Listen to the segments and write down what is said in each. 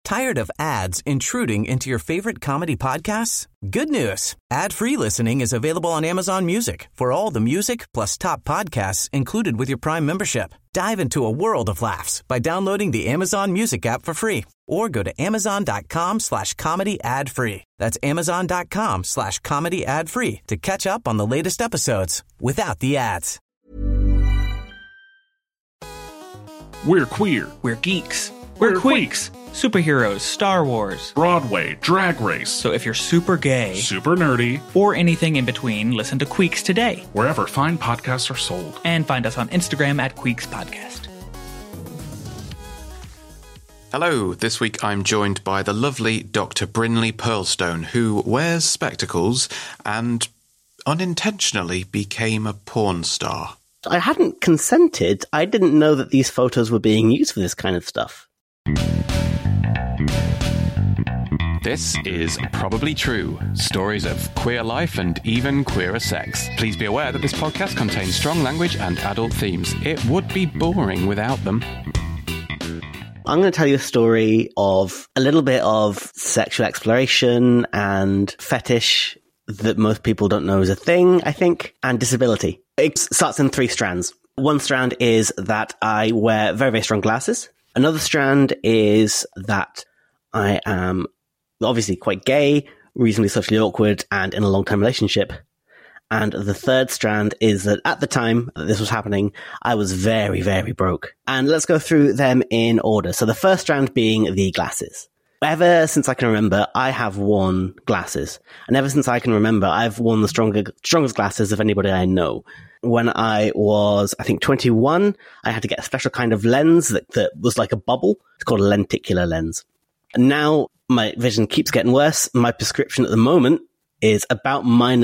Tired of ads intruding into your favorite comedy podcasts? Good news. Ad-free listening is available on Amazon Music for all the music plus top podcasts included with your Prime membership. Dive into a world of laughs by downloading the Amazon Music app for free or go to amazon.com/comedy ad-free. That's amazon.com/comedy ad-free to catch up on the latest episodes without the ads. We're queer. We're geeks. We're queeks. Superheroes, Star Wars, Broadway, Drag Race. So if you're super gay, super nerdy, or anything in between, listen to Queeks today. Wherever fine podcasts are sold. And find us on Instagram at Queeks Podcast. Hello, this week I'm joined by the lovely Dr. Brinley Pearlstone, who wears spectacles and unintentionally became a porn star. I hadn't consented. I didn't know that these photos were being used for this kind of stuff. This is Probably True, stories of queer life and even queerer sex. Please be aware that this podcast contains strong language and adult themes. It would be boring without them. I'm going to tell you a story of a little bit of sexual exploration and fetish that most people don't know is a thing, I think, and disability. It starts in 3 strands. One strand is that I wear very, very strong glasses. Another strand is that I am obviously quite gay, reasonably socially awkward, and in a long-term relationship. And the third strand is that at the time that this was happening, I was very, very broke. And let's go through them in order. So the first strand being the glasses. Ever since I can remember, I have worn glasses. And ever since I can remember, I've worn the strongest glasses of anybody I know. When I was, I think, 21, I had to get a special kind of lens that was like a bubble. It's called a lenticular lens. And now my vision keeps getting worse. My prescription at the moment is about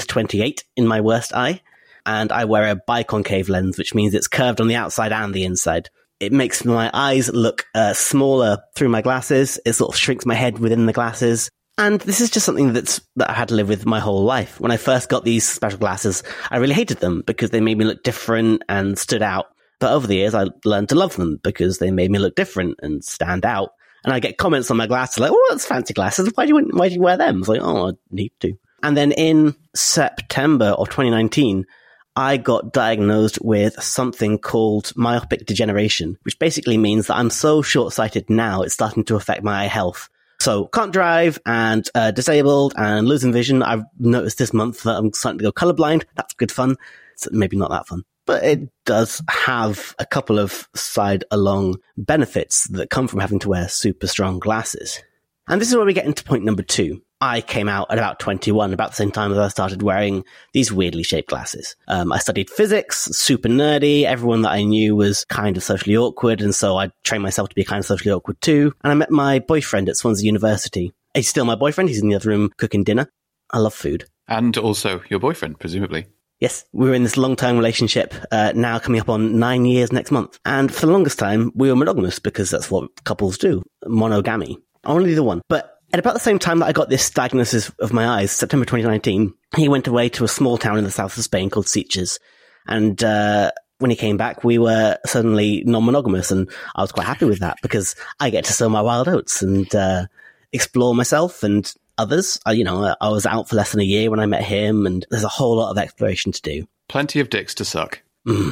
-28 in my worst eye. And I wear a biconcave lens, which means it's curved on the outside and the inside. It makes my eyes look smaller through my glasses. It sort of shrinks my head within the glasses. And this is just something that I had to live with my whole life. When I first got these special glasses, I really hated them because they made me look different and stood out. But over the years, I learned to love them because they made me look different and stand out. And I get comments on my glasses like, "Oh, that's fancy glasses. Why do you wear them?" I was like, "Oh, I need to." And then in September of 2019, I got diagnosed with something called myopic degeneration, which basically means that I'm so short-sighted now, it's starting to affect my eye health. So can't drive and disabled and losing vision. I've noticed this month that I'm starting to go colorblind. That's good fun. It's maybe not that fun. But it does have a couple of side-along benefits that come from having to wear super strong glasses. And this is where we get into point number 2. I came out at about 21, about the same time as I started wearing these weirdly shaped glasses. I studied physics, super nerdy. Everyone that I knew was kind of socially awkward, and so I trained myself to be kind of socially awkward too. And I met my boyfriend at Swansea University. He's still my boyfriend. He's in the other room cooking dinner. I love food. And also your boyfriend, presumably. Yes, we were in this long-term relationship, now coming up on 9 years next month. And for the longest time, we were monogamous because that's what couples do. Monogamy. Only the one. But at about the same time that I got this diagnosis of my eyes, September 2019, he went away to a small town in the south of Spain called Sitges. And when he came back, we were suddenly non-monogamous, and I was quite happy with that because I get to sow my wild oats and explore myself and others. I was out for less than a year when I met him, and there's a whole lot of exploration to do. Plenty of dicks to suck.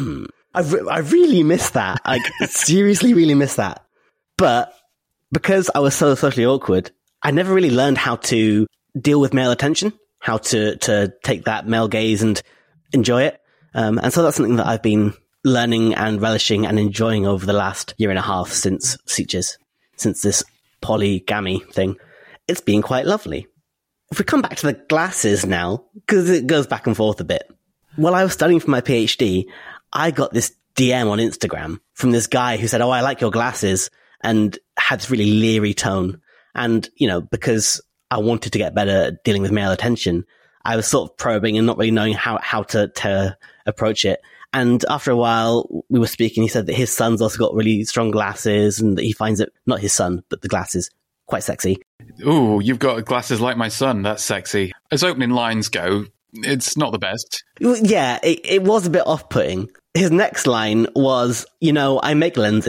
I really miss that. I seriously really miss that. But because I was so socially awkward, I never really learned how to deal with male attention, how to take that male gaze and enjoy it. And so that's something that I've been learning and relishing and enjoying over the last year and a half since Sitges, since this polygamy thing. It's been quite lovely. If we come back to the glasses now, because it goes back and forth a bit. While I was studying for my PhD, I got this DM on Instagram from this guy who said, "Oh, I like your glasses," and had this really leery tone. And, because I wanted to get better at dealing with male attention, I was sort of probing and not really knowing how to approach it. And after a while, we were speaking, he said that his son's also got really strong glasses and that he finds it, not his son, but the glasses, quite sexy. Ooh, you've got glasses like my son. That's sexy. As opening lines go, it's not the best. Yeah, it was a bit off-putting. His next line was, I make lenses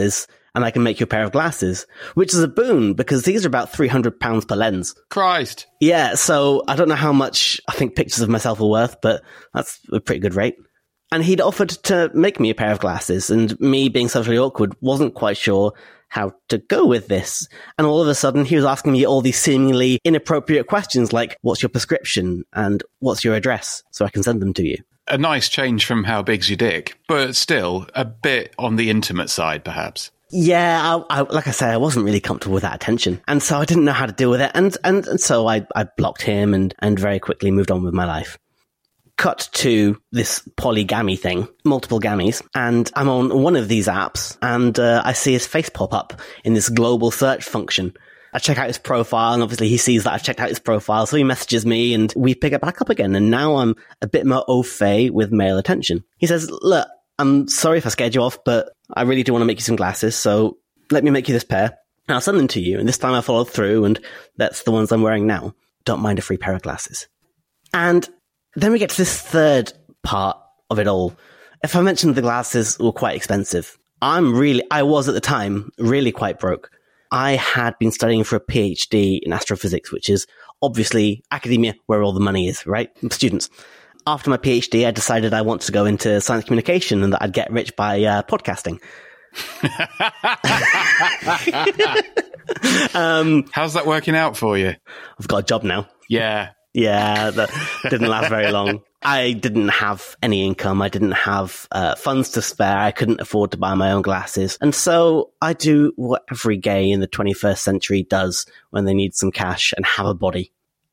and I can make you a pair of glasses, which is a boon because these are about £300 per lens. Christ. Yeah, so I don't know how much I think pictures of myself are worth, but that's a pretty good rate. And he'd offered to make me a pair of glasses, and me being socially awkward wasn't quite sure how to go with this. And all of a sudden, he was asking me all these seemingly inappropriate questions like, what's your prescription and what's your address so I can send them to you? A nice change from how big's your dick, but still a bit on the intimate side, perhaps. Yeah, I like I say, I wasn't really comfortable with that attention. And so I didn't know how to deal with it. And so I blocked him and very quickly moved on with my life. Cut to this polygamy thing, multiple gamies, and I'm on one of these apps, and I see his face pop up in this global search function. I check out his profile, and obviously he sees that I've checked out his profile, so he messages me, and we pick it back up again, and now I'm a bit more au fait with male attention. He says, look, I'm sorry if I scared you off, but I really do want to make you some glasses, so let me make you this pair, and I'll send them to you, and this time I followed through, and that's the ones I'm wearing now. Don't mind a free pair of glasses. And then we get to this third part of it all. If I mentioned the glasses were quite expensive, I was at the time really quite broke. I had been studying for a PhD in astrophysics, which is obviously academia where all the money is, right? Students. After my PhD, I decided I want to go into science communication and that I'd get rich by podcasting. How's that working out for you? I've got a job now. Yeah. Yeah, that didn't last very long. I didn't have any income. I didn't have funds to spare. I couldn't afford to buy my own glasses. And so I do what every gay in the 21st century does when they need some cash and have a body.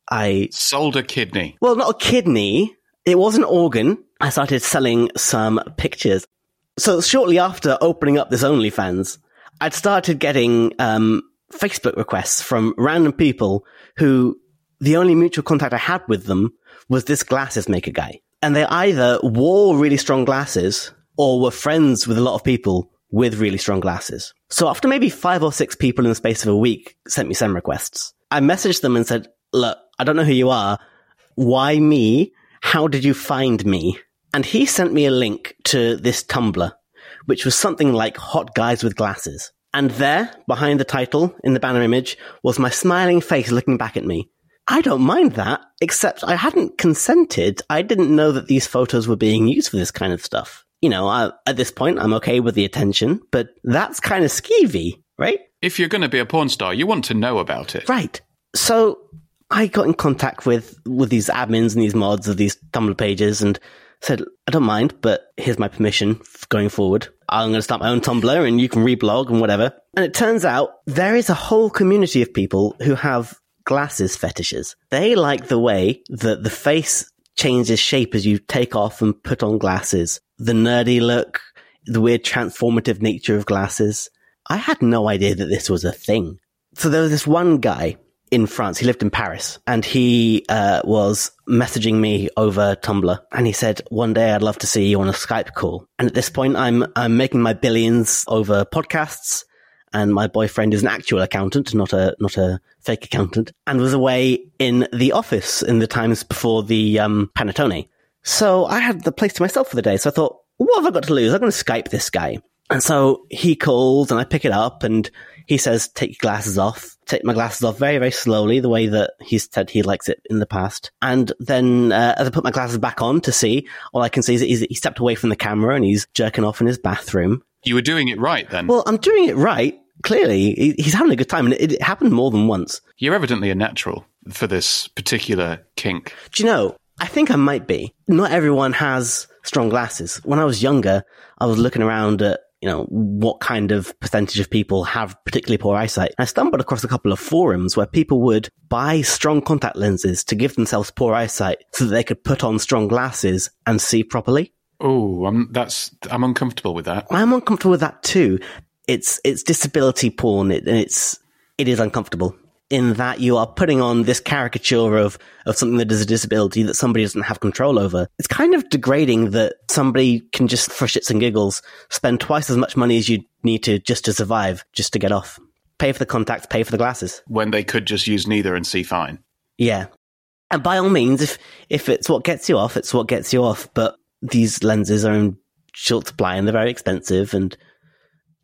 I sold a kidney. Well, not a kidney. It was an organ. I started selling some pictures. So shortly after opening up this OnlyFans, I'd started getting Facebook requests from random people who the only mutual contact I had with them was this glasses maker guy. And they either wore really strong glasses or were friends with a lot of people with really strong glasses. So after maybe 5 or 6 people in the space of a week sent me some requests, I messaged them and said, look, I don't know who you are. Why me? How did you find me? And he sent me a link to this Tumblr, which was something like Hot Guys with Glasses. And there, behind the title, in the banner image, was my smiling face looking back at me. I don't mind that, except I hadn't consented. I didn't know that these photos were being used for this kind of stuff. You know, at this point, I'm okay with the attention, but that's kind of skeevy, right? If you're going to be a porn star, you want to know about it. Right. So I got in contact with these admins and these mods of these Tumblr pages and said, I don't mind, but here's my permission going forward. I'm going to start my own Tumblr and you can reblog and whatever. And it turns out there is a whole community of people who have glasses fetishes. They like the way that the face changes shape as you take off and put on glasses. The nerdy look, the weird transformative nature of glasses. I had no idea that this was a thing. So there was this one guy in France. He lived in Paris and he was messaging me over Tumblr. And he said, one day I'd love to see you on a Skype call. And at this point, I'm making my billions over podcasts. And my boyfriend is an actual accountant, not a fake accountant, and was away in the office in the times before the Panettone. So I had the place to myself for the day. So I thought, what have I got to lose? I'm going to Skype this guy. And so he calls and I pick it up and he says, take your glasses off. Take my glasses off very, very slowly, the way that he said he likes it in the past. And then as I put my glasses back on to see, all I can see is he stepped away from the camera and he's jerking off in his bathroom. You were doing it right then. Well, I'm doing it right. Clearly, he's having a good time, and it happened more than once. You're evidently a natural for this particular kink. Do you know, I think I might be. Not everyone has strong glasses. When I was younger, I was looking around at, you know, what kind of percentage of people have particularly poor eyesight. I stumbled across a couple of forums where people would buy strong contact lenses to give themselves poor eyesight so that they could put on strong glasses and see properly. Oh, I'm uncomfortable with that. I'm uncomfortable with that too. It's disability porn. It is uncomfortable in that you are putting on this caricature of something that is a disability that somebody doesn't have control over. It's kind of degrading that somebody can just, for shits and giggles, spend twice as much money as you need to just to survive, just to get off. Pay for the contacts, pay for the glasses. When they could just use neither and see fine. Yeah. And by all means, if it's what gets you off, it's what gets you off. But these lenses are in short supply and they're very expensive and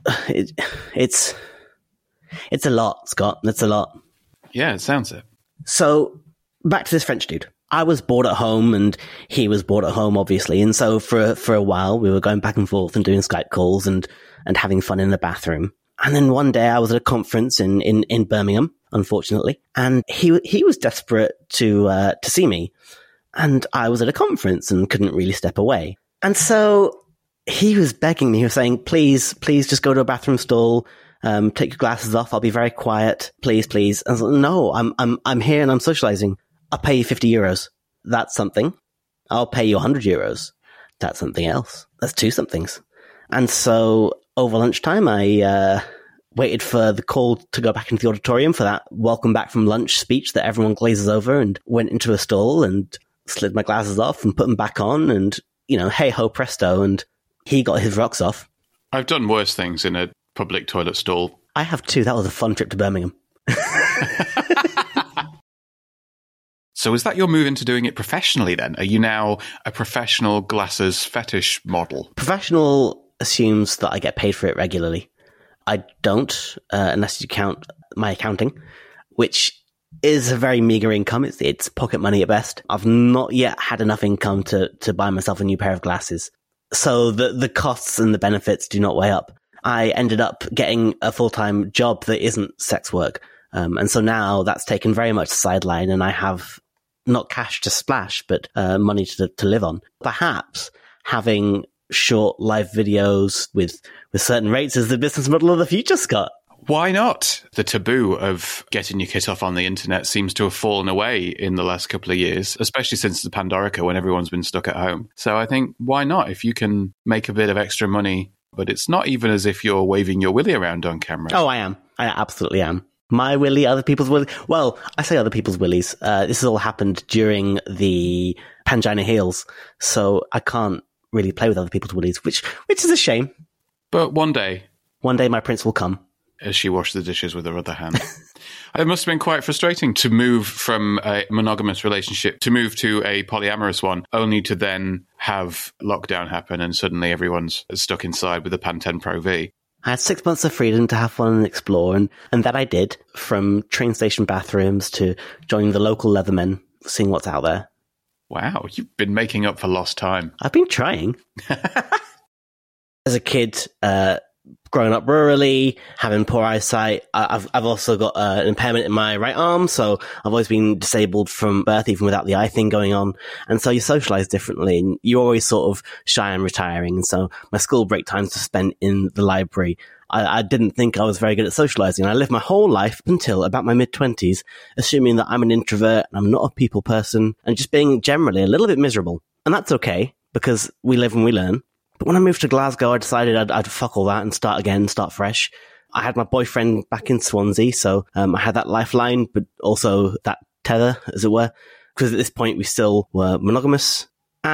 it's a lot, Scott. It's a lot. Yeah, it sounds it. So back to this French dude. I was bored at home and he was bored at home, obviously. And so for a while, we were going back and forth and doing Skype calls and having fun in the bathroom. And then one day I was at a conference in Birmingham, unfortunately, and he was desperate to see me. And I was at a conference and couldn't really step away. And so he was begging me. He was saying, please just go to a bathroom stall. Take your glasses off. I'll be very quiet. Please. And I was like, no, I'm here and I'm socializing. I'll pay you 50 euros. That's something. I'll pay you 100 euros. That's something else. That's two somethings. And so over lunchtime, I waited for the call to go back into the auditorium for that welcome back from lunch speech that everyone glazes over, and went into a stall and slid my glasses off and put them back on, and, hey ho presto, and he got his rocks off. I've done worse things in a public toilet stall. I have too. That was a fun trip to Birmingham. So is that your move into doing it professionally then? Are you now a professional glasses fetish model? Professional assumes that I get paid for it regularly. I don't, unless you count my accounting, which is a very meager income. It's pocket money at best. I've not yet had enough income to buy myself a new pair of glasses. So the costs and the benefits do not weigh up. I ended up getting a full-time job that isn't sex work. And so now that's taken very much sideline, and I have not cash to splash, but money to live on. Perhaps having short live videos with certain rates is the business model of the future, Scott. Why not? The taboo of getting your kit off on the internet seems to have fallen away in the last couple of years, especially since the Pandorica, when everyone's been stuck at home. So I think, why not? If you can make a bit of extra money, but it's not even as if you're waving your willy around on camera. Oh, I am. I absolutely am. My willy, other people's willy. Well, I say other people's willies. This has all happened during the Pangina Heels, so I can't really play with other people's willies, which is a shame. But one day my prince will come. As she washed the dishes with her other hand. It must have been quite frustrating to move from a monogamous relationship to move to a polyamorous one, only to then have lockdown happen and suddenly everyone's stuck inside with a Pantene Pro V. I had 6 months of freedom to have fun and explore, and that I did, from train station bathrooms to joining the local Leathermen, seeing what's out there. Wow, you've been making up for lost time. I've been trying. As a kid, growing up rurally, having poor eyesight, I've also got an impairment in my right arm, so I've always been disabled from birth, even without the eye thing going on. And so you socialize differently, and you're always sort of shy and retiring. And so my school break times were spent in the library. I didn't think I was very good at socializing. I lived my whole life until about my mid-20s, assuming that I'm an introvert and I'm not a people person, and just being generally a little bit miserable. And that's okay, because we live and we learn. But when I moved to Glasgow, I decided I'd fuck all that and start again, start fresh. I had my boyfriend back in Swansea, so I had that lifeline, but also that tether, as it were, because at this point we still were monogamous.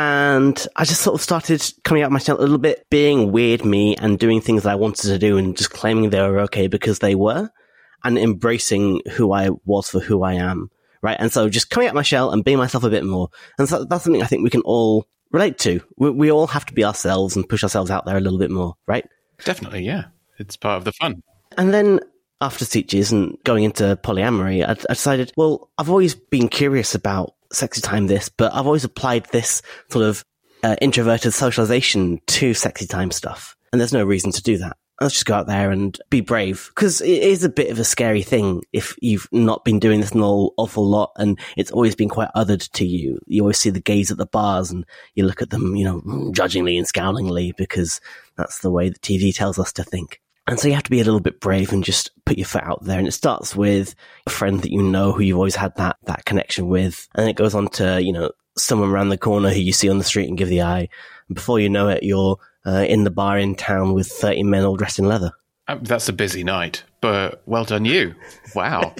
And I just sort of started coming out myself a little bit, being weird me and doing things that I wanted to do and just claiming they were okay because they were, and embracing who I was for who I am, right? And so just coming out my shell and being myself a bit more. And so that's something I think we can all relate to. We all have to be ourselves and push ourselves out there a little bit more, right? Definitely, yeah. It's part of the fun. And then after Teachers and going into polyamory, I decided, well, I've always been curious about sexy time this, but I've always applied this sort of introverted socialization to sexy time stuff. And there's no reason to do that. Let's just go out there and be brave, because it is a bit of a scary thing if you've not been doing this an awful lot and it's always been quite othered to you. You always see the gays at the bars and you look at them, judgingly and scowlingly, because that's the way the TV tells us to think. And so you have to be a little bit brave and just put your foot out there. And it starts with a friend that you know who you've always had that connection with. And then it goes on to, someone around the corner who you see on the street and give the eye. And before you know it, you're in the bar in town with 30 men all dressed in leather. That's a busy night, but well done you. Wow.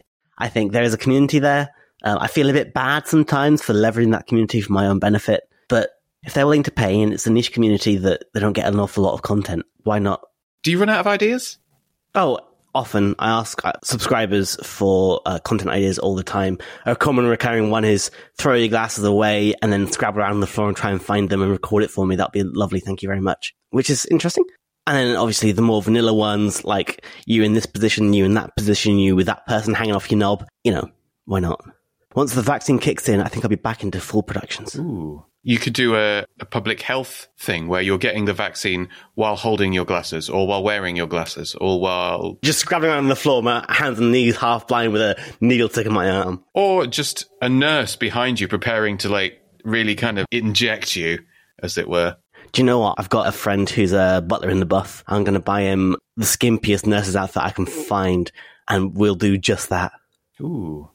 I think there is a community there. I feel a bit bad sometimes for leveraging that community for my own benefit. But if they're willing to pay and it's a niche community that they don't get an awful lot of content, why not? Do you run out of ideas? Oh, often. I ask subscribers for content ideas all the time. A common recurring one is throw your glasses away and then scrabble around the floor and try and find them and record it for me. That'd be lovely. Thank you very much. Which is interesting. And then obviously the more vanilla ones, like you in this position, you in that position, you with that person hanging off your knob, why not? Once the vaccine kicks in, I think I'll be back into full productions. Ooh. You could do a public health thing where you're getting the vaccine while holding your glasses or while wearing your glasses or while... Just scrabbling around on the floor, my hands and knees half blind with a needle stick in my arm. Or just a nurse behind you preparing to really kind of inject you, as it were. Do you know what? I've got a friend who's a butler in the buff. I'm going to buy him the skimpiest nurse's outfit I can find, and we'll do just that. Ooh.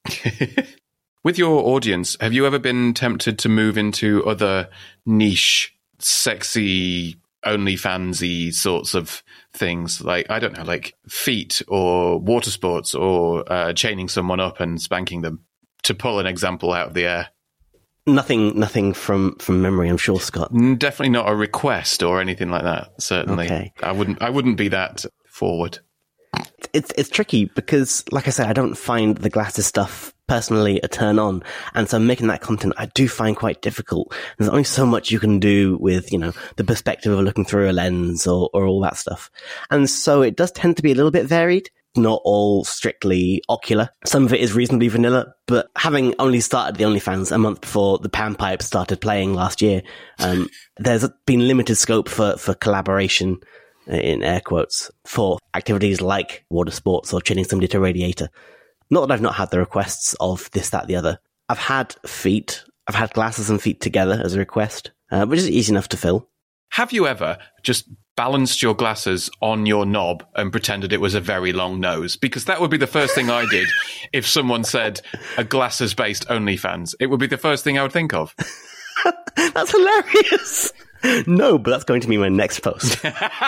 With your audience, have you ever been tempted to move into other niche, sexy, OnlyFans-y sorts of things? Like, I don't know, like feet or water sports or chaining someone up and spanking them, to pull an example out of the air? Nothing from memory, I'm sure, Scott. Definitely not a request or anything like that, certainly. Okay. I wouldn't be that forward. It's tricky because, like I said, I don't find the glasses stuff personally a turn on. And so making that content, I do find quite difficult. There's only so much you can do with, the perspective of looking through a lens or all that stuff. And so it does tend to be a little bit varied. Not all strictly ocular. Some of it is reasonably vanilla, but having only started the OnlyFans a month before the Panpipe started playing last year, there's been limited scope for collaboration, in air quotes, for activities like water sports or chaining somebody to a radiator. Not that I've not had the requests of this, that, the other. I've had feet. I've had glasses and feet together as a request, which is easy enough to fill. Have you ever just balanced your glasses on your knob and pretended it was a very long nose? Because that would be the first thing I did if someone said a glasses-based OnlyFans. It would be the first thing I would think of. That's hilarious. No, but that's going to be my next post.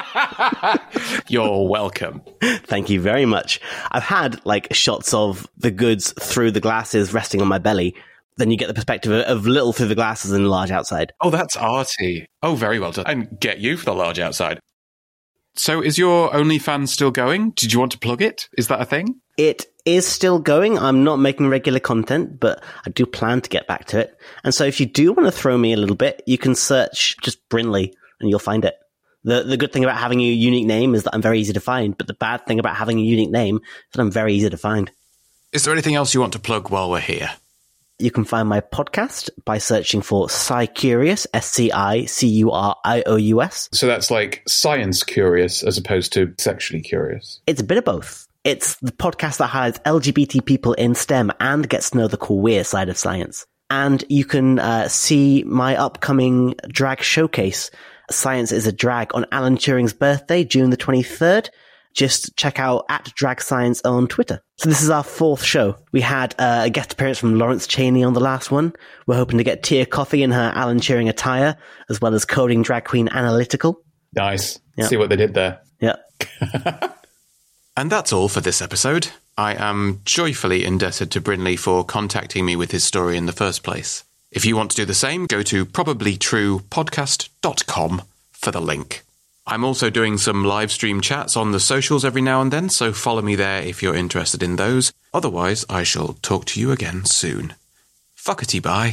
You're welcome. Thank you very much. I've had shots of the goods through the glasses resting on my belly. Then you get the perspective of little through the glasses and large outside. Oh, that's arty. Oh, very well done. And get you for the large outside. So is your OnlyFans still going? Did you want to plug it? Is that a thing? It is still going. I'm not making regular content, but I do plan to get back to it. And so if you do want to throw me a little bit, you can search just Brinley and you'll find it. The good thing about having a unique name is that I'm very easy to find, but the bad thing about having a unique name is that I'm very easy to find. Is there anything else you want to plug while we're here? You can find my podcast by searching for SciCurious, SciCurious. So that's like science curious as opposed to sexually curious. It's a bit of both. It's the podcast that highlights LGBT people in STEM and gets to know the queer side of science. And you can see my upcoming drag showcase, Science is a Drag, on Alan Turing's birthday, June the 23rd. Just check out @DragScience on Twitter. So this is our 4th show. We had a guest appearance from Lawrence Chaney on the last one. We're hoping to get Tia Coffey in her Alan Turing attire, as well as coding drag queen Analytical. Nice. Yep. See what they did there. Yeah. And that's all for this episode. I am joyfully indebted to Brinley for contacting me with his story in the first place. If you want to do the same, go to probablytruepodcast.com for the link. I'm also doing some live stream chats on the socials every now and then, so follow me there if you're interested in those. Otherwise, I shall talk to you again soon. Fuckety bye.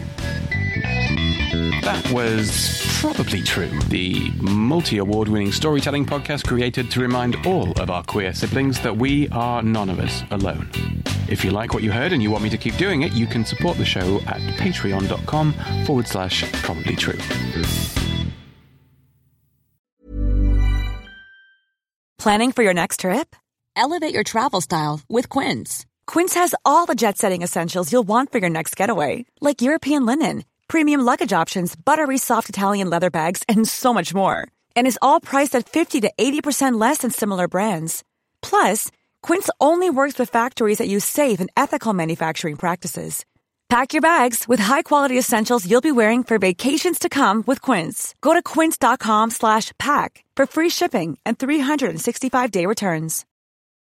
That was Probably True, the multi-award-winning storytelling podcast created to remind all of our queer siblings that we are none of us alone. If you like what you heard and you want me to keep doing it, you can support the show at patreon.com/probablytrue. Planning for your next trip? Elevate your travel style with Quince. Quince has all the jet-setting essentials you'll want for your next getaway, like European linen, premium luggage options, buttery soft Italian leather bags, and so much more. And is all priced at 50 to 80% less than similar brands. Plus, Quince only works with factories that use safe and ethical manufacturing practices. Pack your bags with high-quality essentials you'll be wearing for vacations to come with Quince. Go to quince.com/pack for free shipping and 365-day returns.